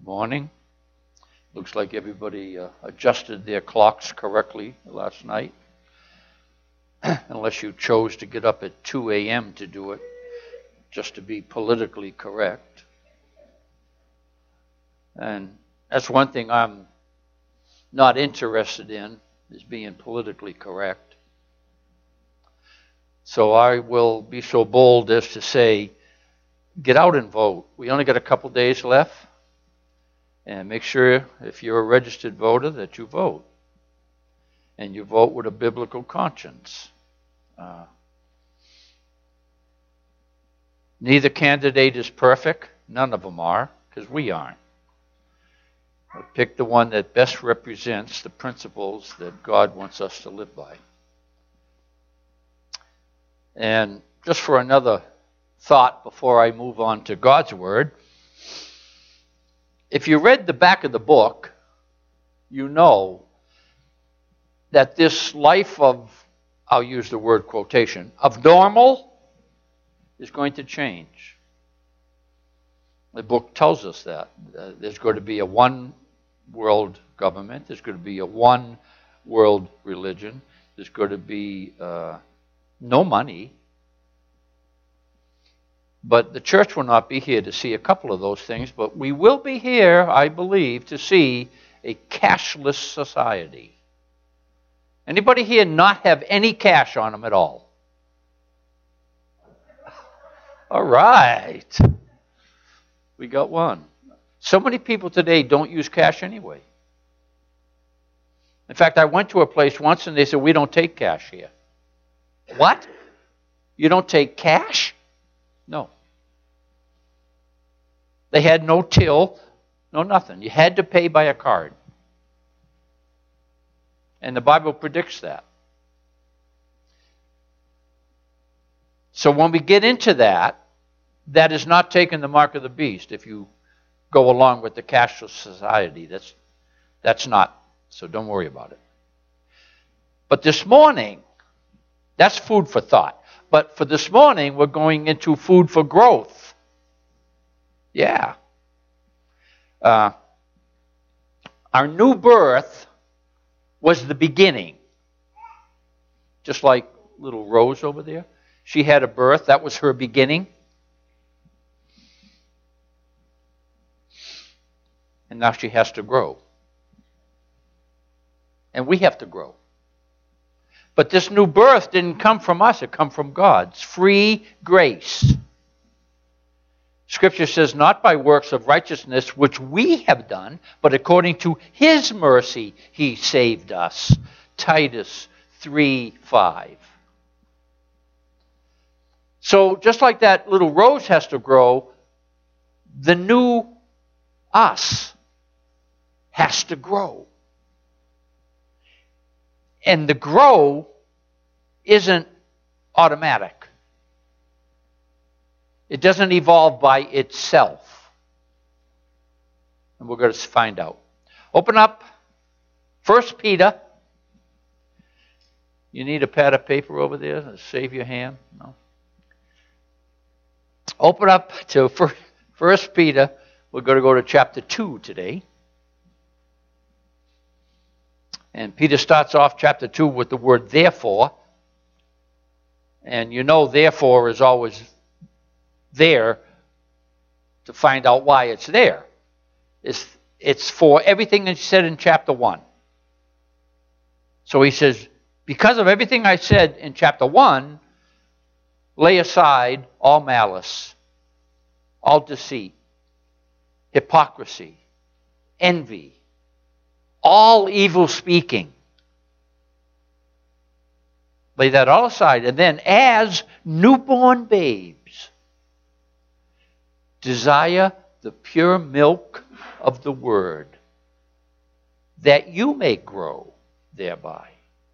Morning. Looks like everybody adjusted their clocks correctly last night, unless you chose to get up at 2 a.m. to do it, just to be politically correct. And that's one thing I'm not interested in, is being politically correct. So I will be so bold as to say, get out and vote. We only got a couple days left. And make sure, if you're a registered voter, that you vote. And you vote with a biblical conscience. Neither candidate is perfect. None of them are, because we aren't. Pick the one that best represents the principles that God wants us to live by. And just for another thought before I move on to God's Word, if you read the back of the book, you know that this life of, I'll use the word quotation, of normal is going to change. The book tells us that. There's going to be a one world government. There's going to be a one world religion. There's going to be no money. But the church will not be here to see a couple of those things, but we will be here, I believe, to see a cashless society. Anybody here not have any cash on them at all? All right. We got one. So many people today don't use cash anyway. In fact, I went to a place once and they said, we don't take cash here. What? You don't take cash? No. They had no till, no nothing. You had to pay by a card. And the Bible predicts that. So when we get into that, that is not taking the mark of the beast. If you go along with the cashless society, that's not. So don't worry about it. But this morning, that's food for thought. But for this morning, we're going into food for growth. Yeah. Our new birth was the beginning. Just like little Rose over there. She had a birth. That was her beginning. And now she has to grow. And we have to grow. But this new birth didn't come from us. It come from God's free grace. Scripture says, not by works of righteousness which we have done, but according to His mercy He saved us. Titus 3:5. So just like that little rose has to grow, the new us has to grow. And the grow isn't automatic. It doesn't evolve by itself. And we're going to find out. Open up 1 Peter. You need a pad of paper over there to save your hand? No. Open up to 1 Peter. We're going to go to chapter 2 today. And Peter starts off chapter 2 with the word therefore. And you know therefore is always there to find out why it's there. It's for everything that he said in chapter 1. So he says, because of everything I said in chapter 1, lay aside all malice, all deceit, hypocrisy, envy, all evil speaking. Lay that all aside. And then as newborn babes, desire the pure milk of the word, that you may grow thereby.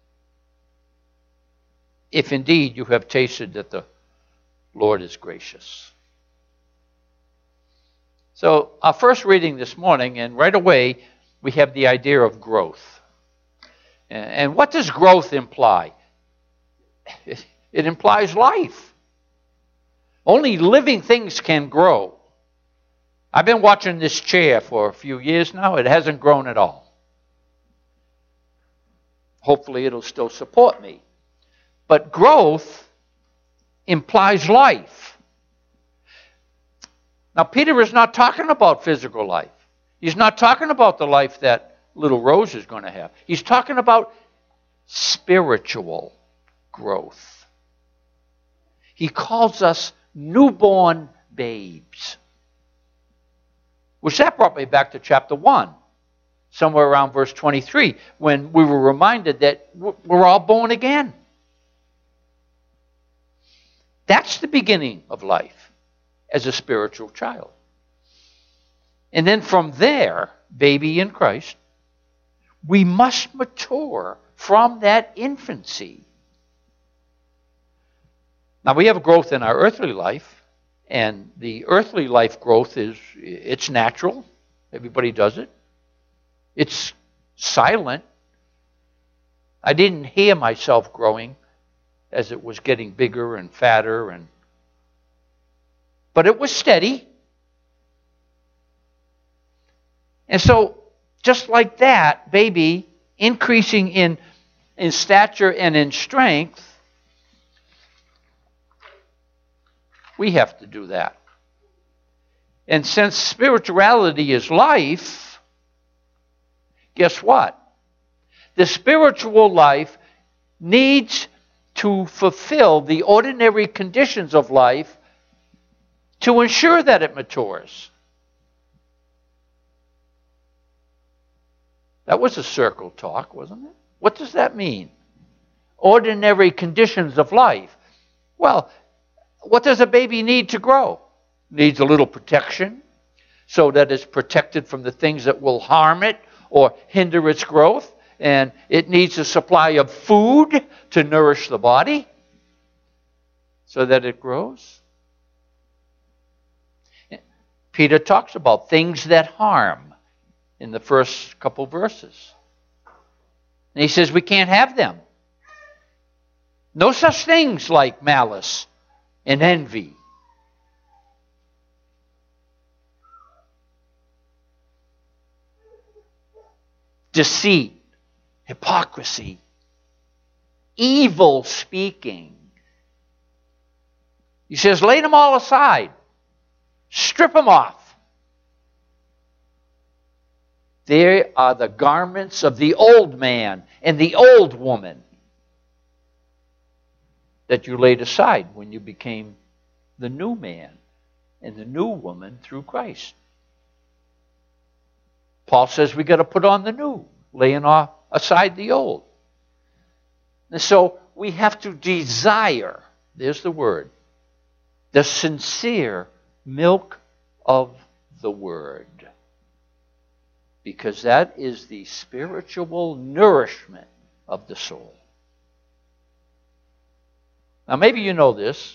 If indeed you have tasted that the Lord is gracious. So our first reading this morning, and right away, we have the idea of growth. And what does growth imply? It implies life. Only living things can grow. I've been watching this chair for a few years now. It hasn't grown at all. Hopefully it'll still support me. But growth implies life. Now, Peter is not talking about physical life. He's not talking about the life that little Rose is going to have. He's talking about spiritual growth. He calls us newborn babes. Which that brought me back to chapter 1, somewhere around verse 23, when we were reminded that we're all born again. That's the beginning of life as a spiritual child. And then from there, baby in Christ, we must mature from that infancy. Now, we have a growth in our earthly life, and the earthly life growth it's natural. Everybody does it. It's silent. I didn't hear myself growing as it was getting bigger and fatter, but it was steady. And so, just like that, baby, increasing in stature and in strength, we have to do that. And since spirituality is life, guess what? The spiritual life needs to fulfill the ordinary conditions of life to ensure that it matures. That was a circle talk, wasn't it? What does that mean? Ordinary conditions of life. Well, what does a baby need to grow? Needs a little protection so that it's protected from the things that will harm it or hinder its growth. And it needs a supply of food to nourish the body so that it grows. Peter talks about things that harm in the first couple verses. And he says we can't have them. No such things like malice and envy. Deceit, hypocrisy, evil speaking. He says, lay them all aside. Strip them off. They are the garments of the old man and the old woman that you laid aside when you became the new man and the new woman through Christ. Paul says we got to put on the new, laying aside the old. And so we have to desire, there's the word, the sincere milk of the word. Because that is the spiritual nourishment of the soul. Now maybe you know this.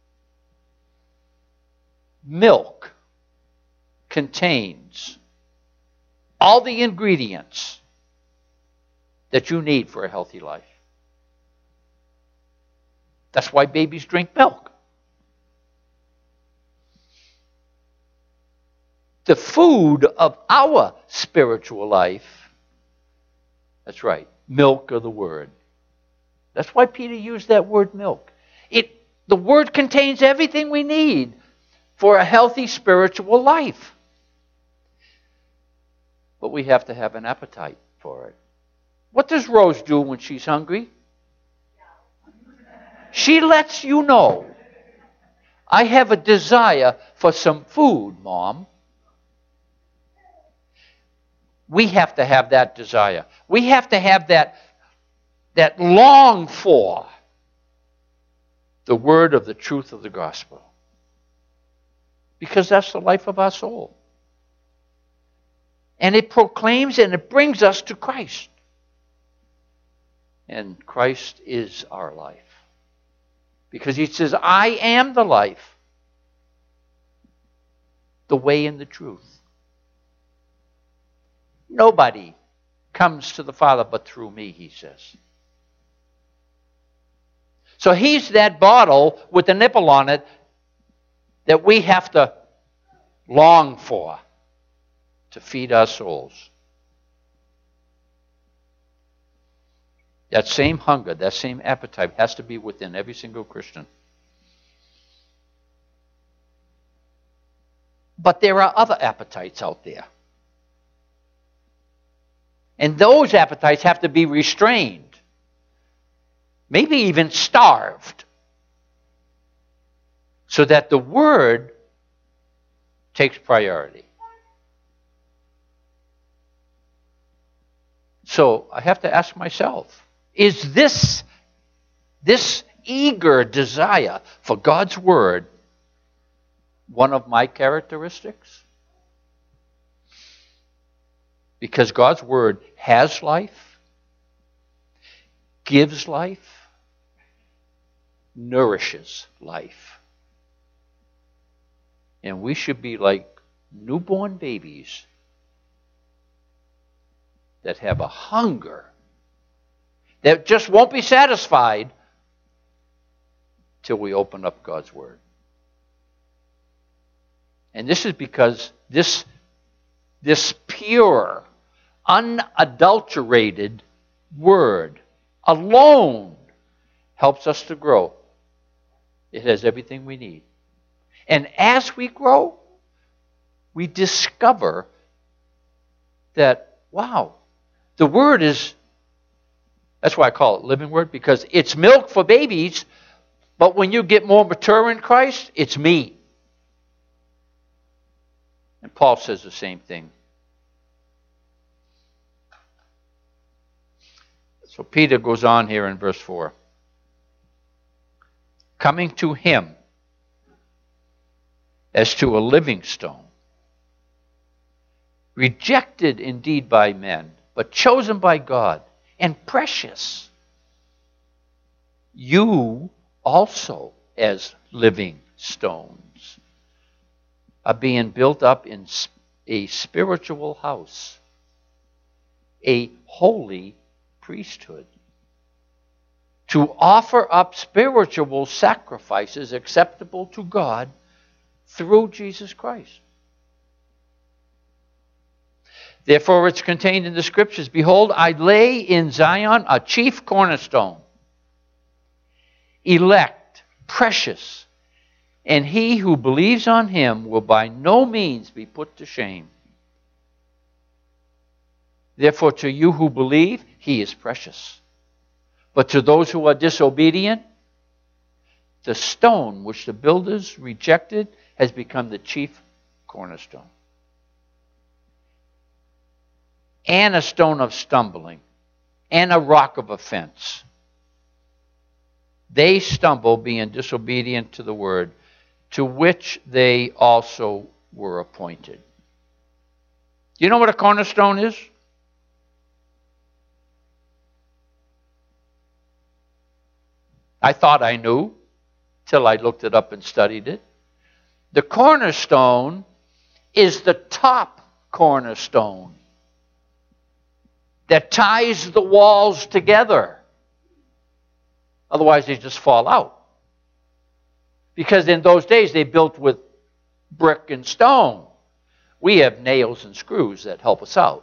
Milk contains all the ingredients that you need for a healthy life. That's why babies drink milk. The food of our spiritual life, that's right, milk of the word. That's why Peter used that word milk. The word contains everything we need for a healthy spiritual life. But we have to have an appetite for it. What does Rose do when she's hungry? She lets you know, I have a desire for some food, Mom. We have to have that desire. We have to have that long for the word of the truth of the gospel. Because that's the life of our soul. And it proclaims and it brings us to Christ. And Christ is our life. Because he says, I am the life, the way and the truth. Nobody comes to the Father but through me, he says. So he's that bottle with the nipple on it that we have to long for to feed our souls. That same hunger, that same appetite has to be within every single Christian. But there are other appetites out there. And those appetites have to be restrained, maybe even starved, so that the Word takes priority. So I have to ask myself, is this eager desire for God's Word one of my characteristics? Because God's Word has life, gives life, nourishes life. And we should be like newborn babies that have a hunger that just won't be satisfied till we open up God's Word. And this is because this pure, unadulterated Word alone helps us to grow. It has everything we need. And as we grow, we discover that, wow, the Word is, that's why I call it living Word, because it's milk for babies, but when you get more mature in Christ, it's meat. And Paul says the same thing. So Peter goes on here in verse 4. Coming to him as to a living stone, rejected indeed by men, but chosen by God, and precious. You also, as living stones, are being built up in a spiritual house, a holy priesthood, to offer up spiritual sacrifices acceptable to God through Jesus Christ. Therefore it's contained in the Scriptures, behold, I lay in Zion a chief cornerstone, elect, precious, and he who believes on him will by no means be put to shame. Therefore to you who believe, he is precious. But to those who are disobedient, the stone which the builders rejected has become the chief cornerstone, and a stone of stumbling, and a rock of offense. They stumble, being disobedient to the word, to which they also were appointed. Do you know what a cornerstone is? I thought I knew till I looked it up and studied it. The cornerstone is the top cornerstone that ties the walls together. Otherwise, they just fall out. Because in those days, they built with brick and stone. We have nails and screws that help us out.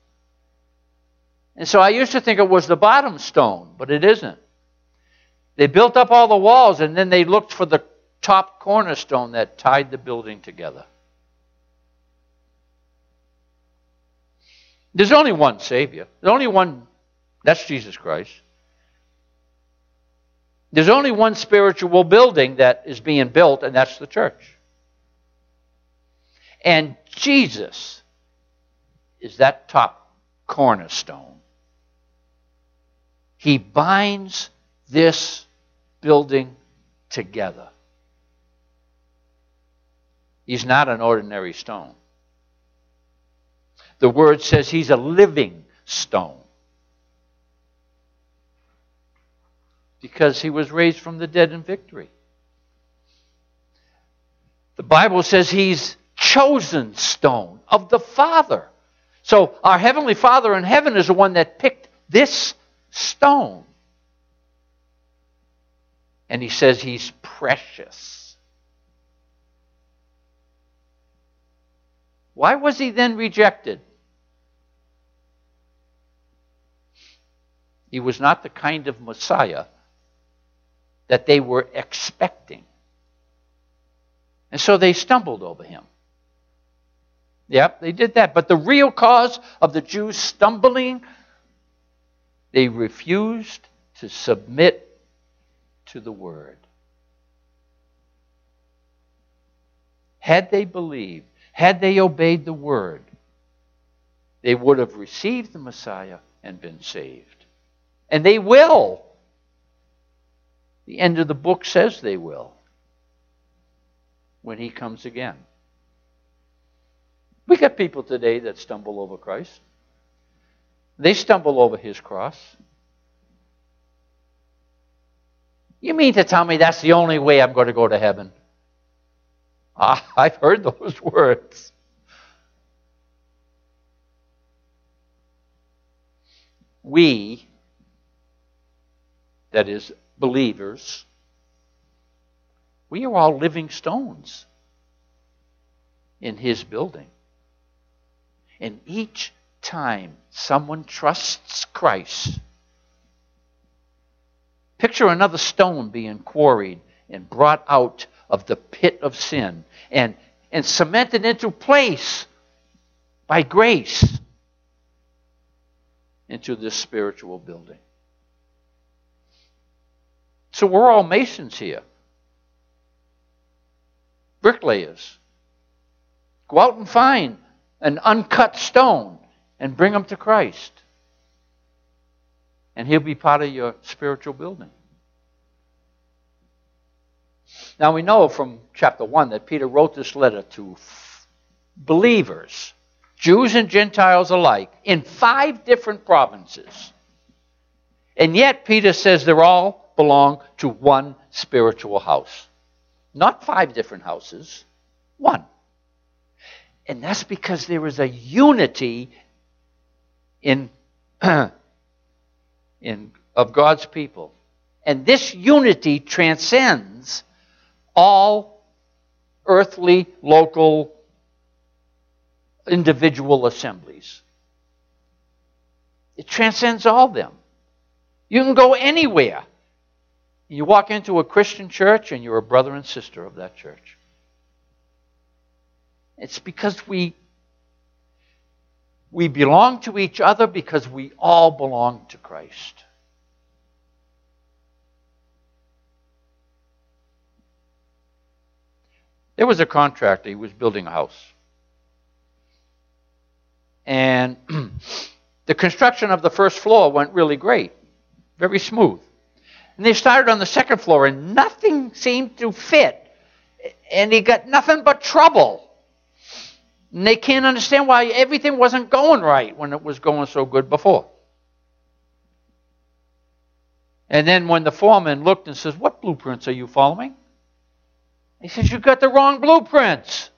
And so I used to think it was the bottom stone, but it isn't. They built up all the walls, and then they looked for the top cornerstone that tied the building together. There's only one Savior. There's only one, that's Jesus Christ. There's only one spiritual building that is being built, and that's the church. And Jesus is that top cornerstone. He binds this building together. He's not an ordinary stone. The word says he's a living stone, because he was raised from the dead in victory. The Bible says he's chosen stone of the Father. So our Heavenly Father in heaven is the one that picked this stone. And he says he's precious. Why was he then rejected? He was not the kind of Messiah that they were expecting. And so they stumbled over him. Yep, they did that. But the real cause of the Jews stumbling, they refused to submit to the word. Had they believed, had they obeyed the word, they would have received the Messiah and been saved. And they will. The end of the book says they will, when he comes again. We got people today that stumble over Christ. They stumble over his cross. You mean to tell me that's the only way I'm going to go to heaven? I've heard those words. We, that is, believers, we are all living stones in his building. And each time someone trusts Christ, picture another stone being quarried and brought out of the pit of sin and cemented into place by grace into this spiritual building. So we're all masons here. Bricklayers. Go out and find an uncut stone and bring them to Christ. And he'll be part of your spiritual building. Now we know from chapter 1 that Peter wrote this letter to believers, Jews and Gentiles alike, in 5 different provinces. And yet Peter says they all belong to one spiritual house. Not 5 different houses, one. And that's because there is a unity of God's people. And this unity transcends all earthly, local, individual assemblies. It transcends all of them. You can go anywhere. You walk into a Christian church and you're a brother and sister of that church. It's because we belong to each other because we all belong to Christ. There was a contractor, he was building a house. And the construction of the first floor went really great, very smooth. And they started on the second floor and nothing seemed to fit. And he got nothing but trouble. And they can't understand why everything wasn't going right when it was going so good before. And then when the foreman looked and says, "What blueprints are you following?" He says, "You got the wrong blueprints."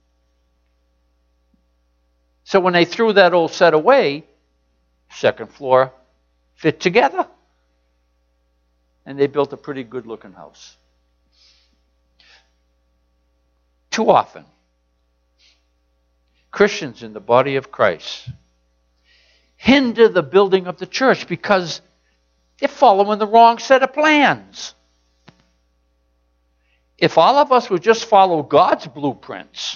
So when they threw that old set away, second floor fit together. And they built a pretty good looking house. Too often, Christians in the body of Christ hinder the building of the church because they're following the wrong set of plans. If all of us would just follow God's blueprints,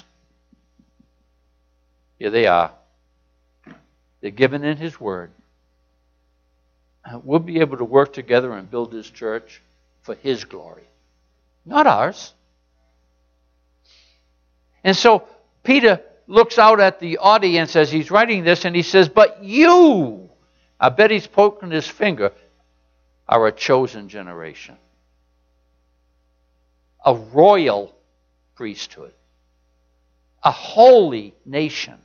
here they are. They're given in his word. We'll be able to work together and build his church for his glory, not ours. And so Peter looks out at the audience as he's writing this and he says, "But you," I bet he's poking his finger, "are a chosen generation, a royal priesthood, a holy nation.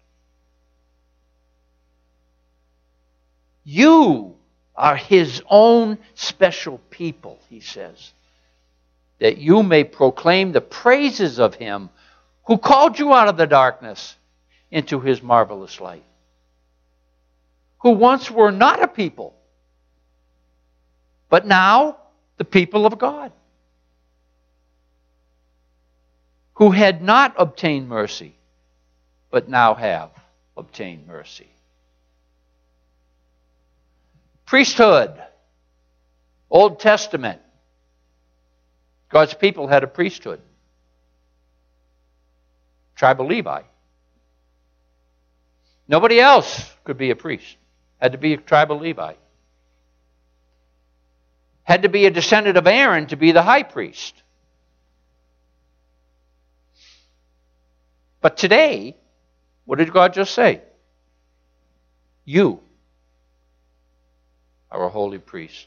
You are his own special people," he says, "that you may proclaim the praises of him who called you out of the darkness into his marvelous light, who once were not a people, but now the people of God, who had not obtained mercy, but now have obtained mercy. Priesthood. Old Testament. God's people had a priesthood. Tribe of Levi. Nobody else could be a priest. Had to be a tribe of Levi. Had to be a descendant of Aaron to be the high priest. But today, what did God just say? You are a holy priest.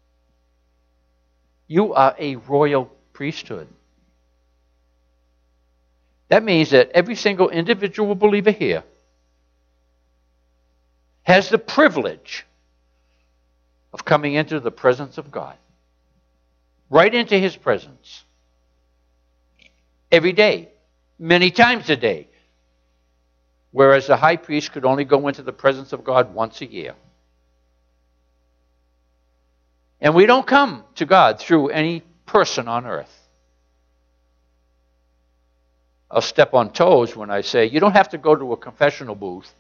You are a royal priesthood. That means that every single individual believer here has the privilege of coming into the presence of God. Right into His presence. Every day. Many times a day. Whereas the high priest could only go into the presence of God once a year. And we don't come to God through any person on earth. I'll step on toes when I say you don't have to go to a confessional booth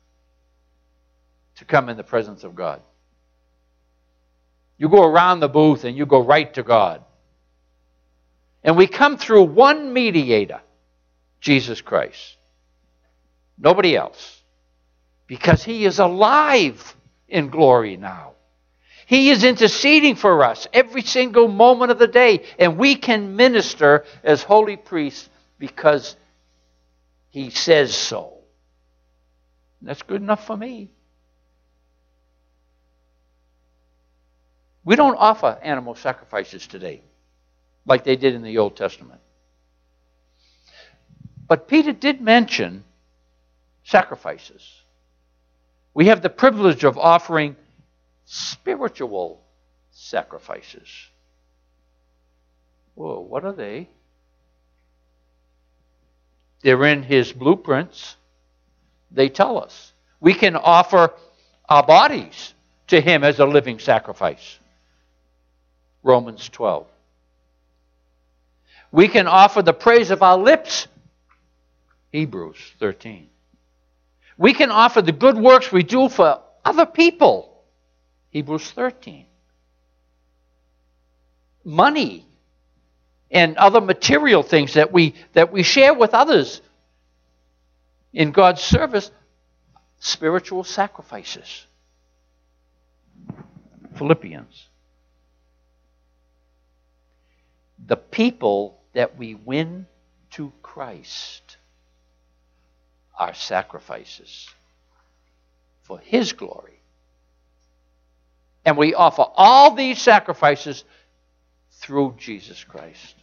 to come in the presence of God. You go around the booth and you go right to God. And we come through one mediator, Jesus Christ. Nobody else. Because He is alive in glory now. He is interceding for us every single moment of the day. And we can minister as holy priests because He says so. That's good enough for me. We don't offer animal sacrifices today like they did in the Old Testament. But Peter did mention sacrifices. We have the privilege of offering spiritual sacrifices. Whoa, what are they? They're in His blueprints. They tell us. We can offer our bodies to Him as a living sacrifice. Romans 12. We can offer the praise of our lips. Hebrews 13. We can offer the good works we do for other people. Hebrews 13. Money and other material things that we share with others in God's service, spiritual sacrifices. Philippians. The people that we win to Christ are sacrifices for His glory. And we offer all these sacrifices through Jesus Christ.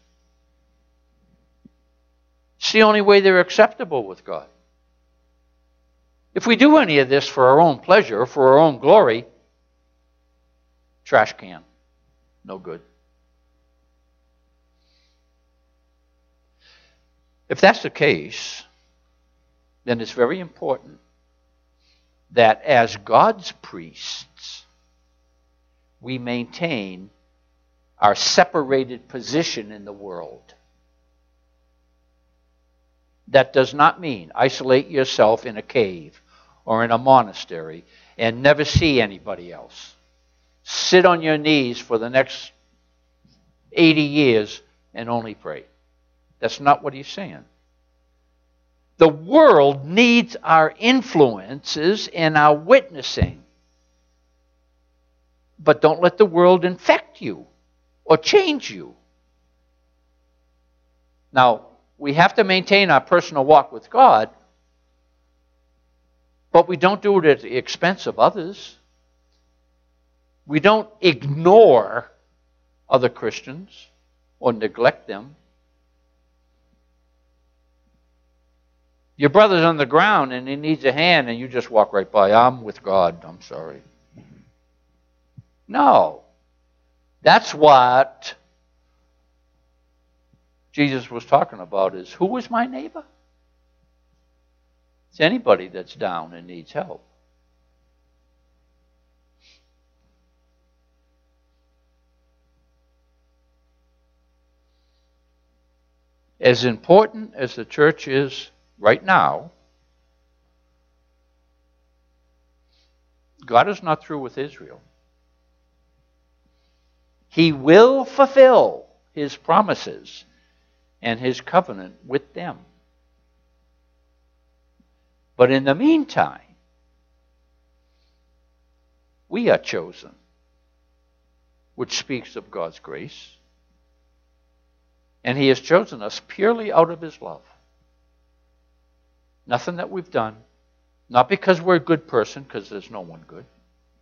It's the only way they're acceptable with God. If we do any of this for our own pleasure, for our own glory, trash can. No good. If that's the case, then it's very important that as God's priests, we maintain our separated position in the world. That does not mean isolate yourself in a cave or in a monastery and never see anybody else. Sit on your knees for the next 80 years and only pray. That's not what he's saying. The world needs our influences and our witnessing. But don't let the world infect you or change you. Now, we have to maintain our personal walk with God, but we don't do it at the expense of others. We don't ignore other Christians or neglect them. Your brother's on the ground and he needs a hand and you just walk right by. I'm with God. I'm sorry. No. That's what Jesus was talking about is, who is my neighbor? It's anybody that's down and needs help. As important as the church is right now, God is not through with Israel. He will fulfill his promises and his covenant with them. But in the meantime, we are chosen, which speaks of God's grace. And he has chosen us purely out of his love. Nothing that we've done. Not because we're a good person, because there's no one good.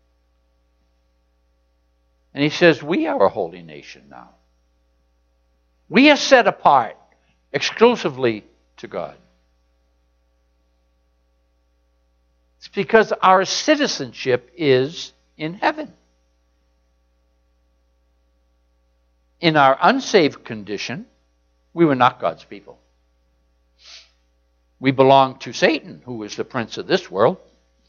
And he says, we are a holy nation now. We are set apart exclusively to God. It's because our citizenship is in heaven. In our unsaved condition, we were not God's people. We belonged to Satan, who is the prince of this world.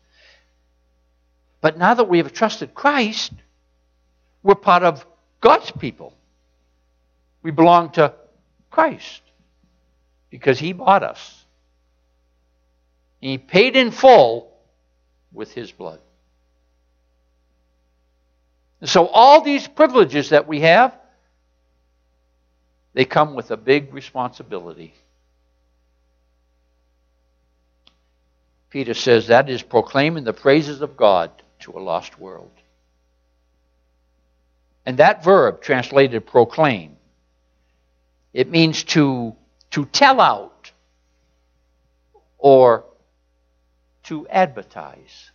But now that we have trusted Christ, we're part of God's people. We belong to Christ because he bought us. He paid in full with his blood. So all these privileges that we have, they come with a big responsibility. Peter says that is proclaiming the praises of God to a lost world. And that verb, translated proclaim, it means to tell out or to advertise.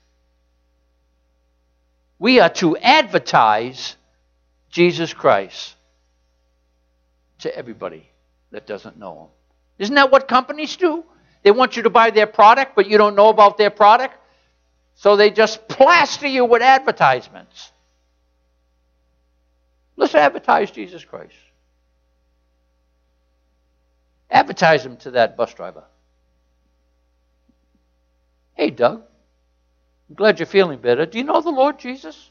We are to advertise Jesus Christ to everybody that doesn't know him. Isn't that what companies do? They want you to buy their product, but you don't know about their product. So they just plaster you with advertisements. Let's advertise Jesus Christ. Advertise him to that bus driver. Hey, Doug, I'm glad you're feeling better. Do you know the Lord Jesus?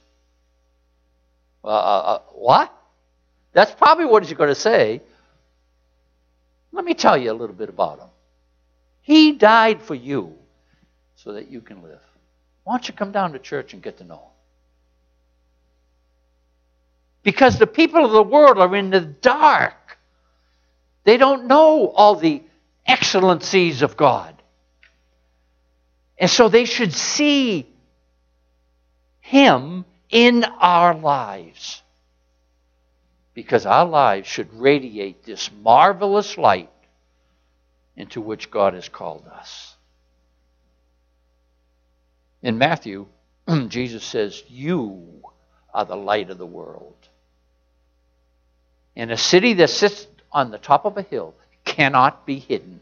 What? That's probably what he's going to say. Let me tell you a little bit about him. He died for you so that you can live. Why don't you come down to church and get to know him? Because the people of the world are in the dark. They don't know all the excellencies of God. And so they should see him in our lives. Because our lives should radiate this marvelous light into which God has called us. In Matthew, Jesus says, you are the light of the world. And a city that sits on the top of a hill cannot be hidden.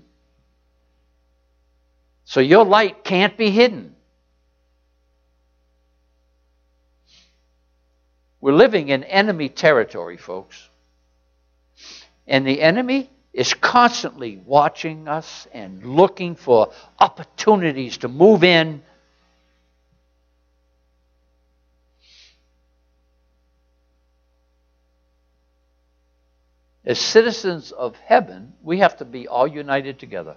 So your light can't be hidden. We're living in enemy territory, folks. And the enemy is constantly watching us and looking for opportunities to move in. As citizens of heaven, we have to be all united together.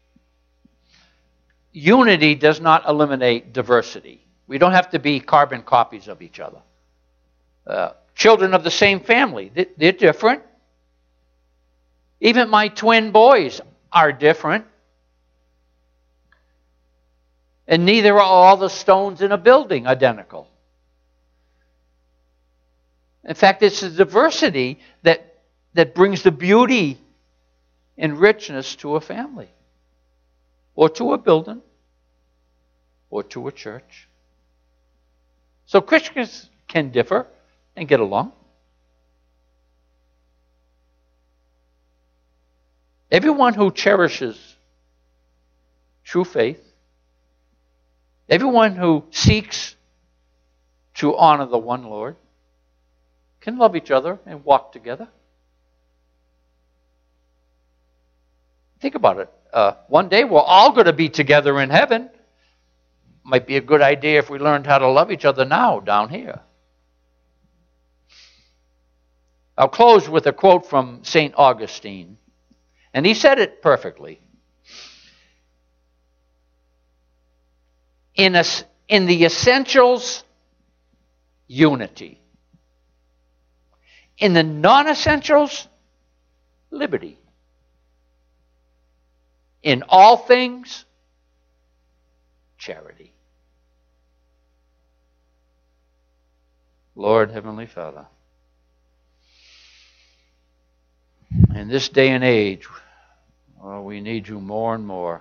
Unity does not eliminate diversity. We don't have to be carbon copies of each other. Children of the same family, they're different. Even my twin boys are different. And neither are all the stones in a building identical. In fact, it's the diversity that brings the beauty and richness to a family, or to a building, or to a church. So Christians can differ and get along. Everyone who cherishes true faith, everyone who seeks to honor the one Lord, can love each other and walk together. Think about it. One day we're all going to be together in heaven. Might be a good idea if we learned how to love each other now down here. I'll close with a quote from St. Augustine. And he said it perfectly. In In the essentials, unity. In the non-essentials, liberty. In all things, charity. Lord, Heavenly Father, in this day and age, we need you more and more.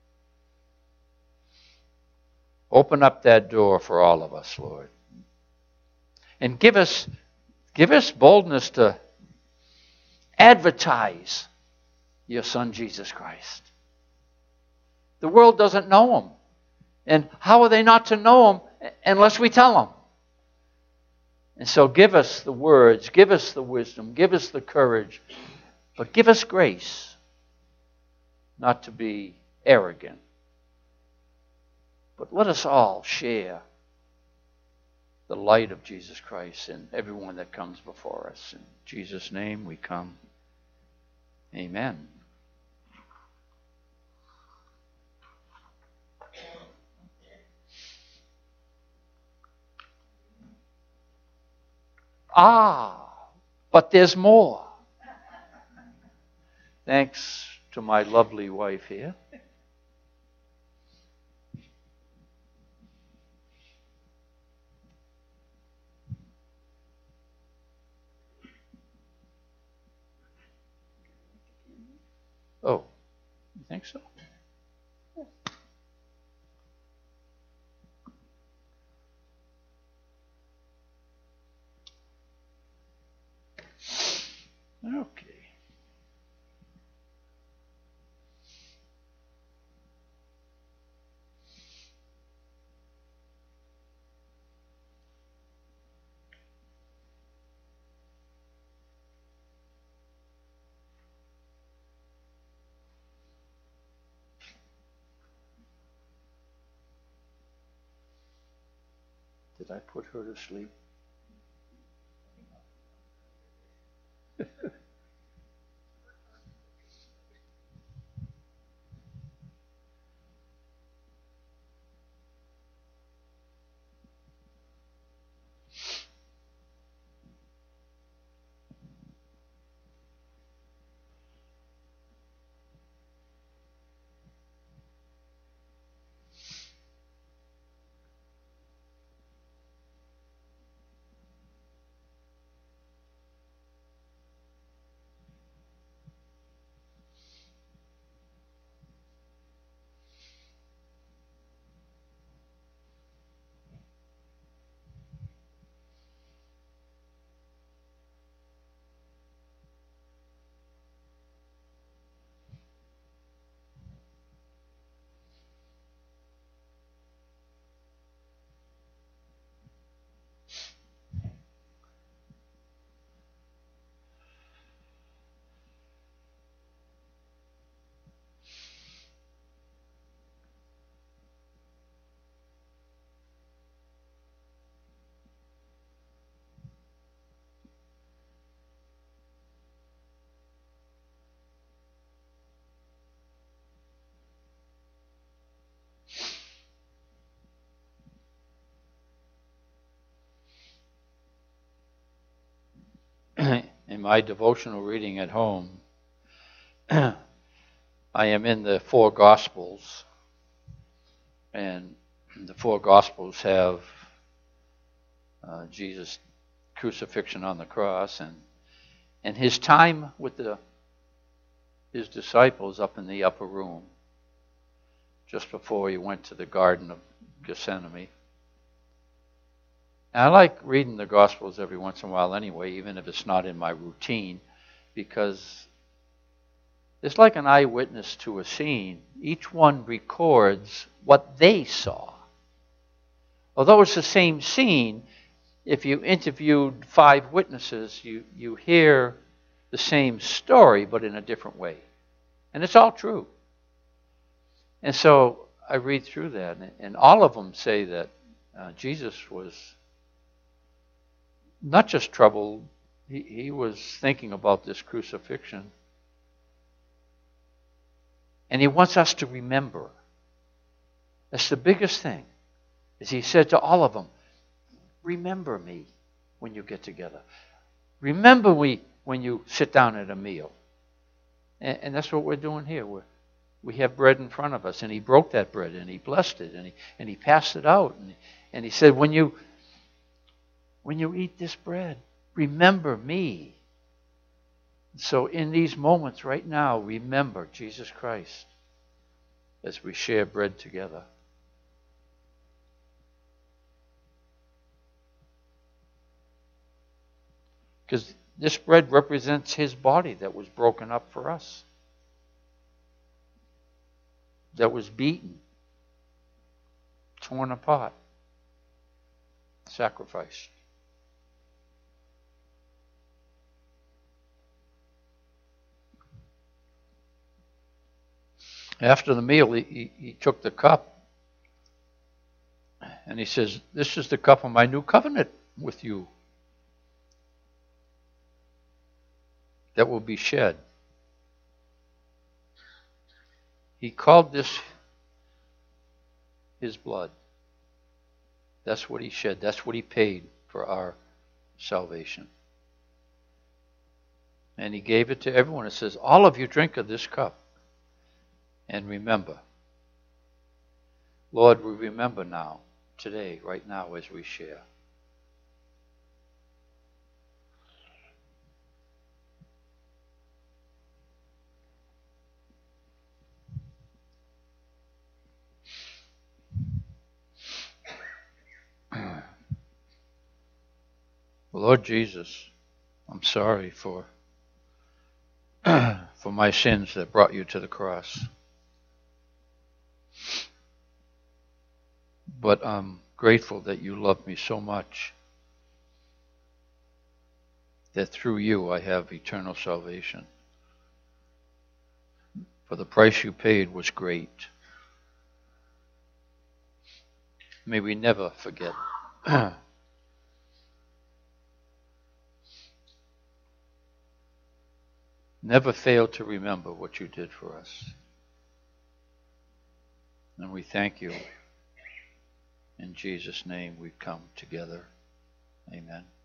Open up that door for all of us, Lord. And give us boldness to advertise your Son, Jesus Christ. The world doesn't know him. And how are they not to know him unless we tell them? And so give us the words, give us the wisdom, give us the courage, but give us grace not to be arrogant. But let us all share the light of Jesus Christ in everyone that comes before us. In Jesus' name we come. Amen. But there's more. Thanks to my lovely wife here. Oh, you think so? Okay. Did I put her to sleep? In my devotional reading at home, I am in the four Gospels, and the four Gospels have Jesus' crucifixion on the cross and his time with his disciples up in the upper room just before he went to the Garden of Gethsemane. And I like reading the Gospels every once in a while anyway, even if it's not in my routine, because it's like an eyewitness to a scene. Each one records what they saw. Although it's the same scene, if you interviewed 5 witnesses, you hear the same story, but in a different way. And it's all true. And so I read through that, and all of them say that Jesus was not just troubled, he was thinking about this crucifixion. And he wants us to remember. That's the biggest thing. is he said to all of them, remember me when you get together. Remember me when you sit down at a meal. And that's what we're doing here. We have bread in front of us, and he broke that bread, and he blessed it, and he passed it out. And he said, when you eat this bread, remember me. So in these moments right now, remember Jesus Christ as we share bread together. Because this bread represents his body that was broken up for us, that was beaten, torn apart, sacrificed. After the meal, he took the cup and he says, this is the cup of my new covenant with you that will be shed. He called this his blood. That's what he shed. That's what he paid for our salvation. And he gave it to everyone. It says, all of you drink of this cup. And remember. Lord, we remember now, today, right now, as we share. Lord Jesus, I'm sorry for my sins that brought you to the cross. But I'm grateful that you love me so much that through you I have eternal salvation. For the price you paid was great. May we never forget. Never fail to remember what you did for us. And we thank you. In Jesus' name we come together. Amen.